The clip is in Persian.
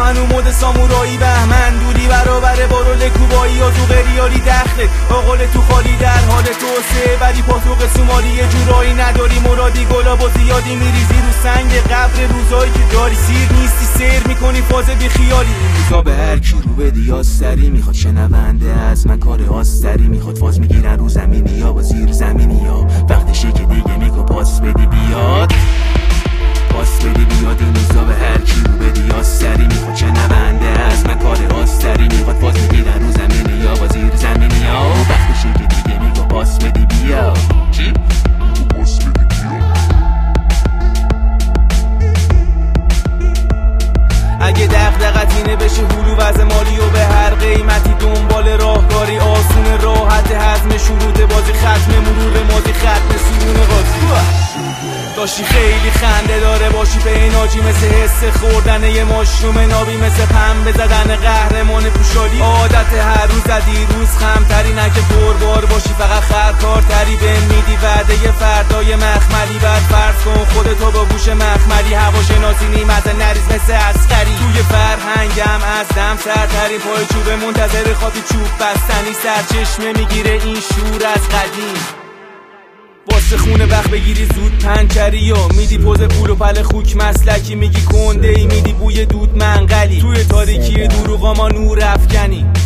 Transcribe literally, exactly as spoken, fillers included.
هنو مد سامورایی بهمن دوری برابر با رول کوبایی و تو غریالی دخلت آقل تو خالی در حال توسعه ولی پاتوق سومالی یه جورایی نداری مرادی گلاب و زیادی میریزی رو سنگ قبر روزایی که داری سیر نیستی سیر میکنی فاز بی خیالی روزا به هر کی رو بدی آستری میخواد شنونده از من کار آستری میخواد فاز میگیرن رو زمینی یا با زیر زمینی یا وقتشه که دیگه میگو پاس بدی بیاد پاس بدی بیاد این روزا به هر کی رو بدی آستری میخواد شنونده از من کار آستری میخواد فاز میگیرن رو زمینی یا با زیر زمینی یا وقتشه که دیگه میگو پاس بدی بیاد چی؟ پاس بدی بیاد اگه دغدغت اینه بشه هلو وز مالی و به هر قیمتی دنبال راهکاری آسون راحت هضم شروط بازی ختم مرور مادی ختم سرون قاضی داشتی خیلی خنده داره باشی به این آجی مثل حس خوردن یه ماشروم نابی مثل پنبه زدن قهرمان پوشالی عادت هر روز زدی روز خمتری نکه پربار باشی فقط خرکارتری به میدی وعده یه فردای مخملی بعد فرض کن خودتو با گوش مخملی هواشناسی نیمت نریز مثل عسکری توی فرهنگم از دم سرترین پای چوب منتظر خاطی چوب بستنی سرچشمه میگیره این شور از قدیم واسه خونه وقت بگیری زود پنچری یا میدی پوز پول و پل خوک مسلکی میگی کنده ای میدی بوی دود منقلی توی تاریکی دروغا ما نور افکنی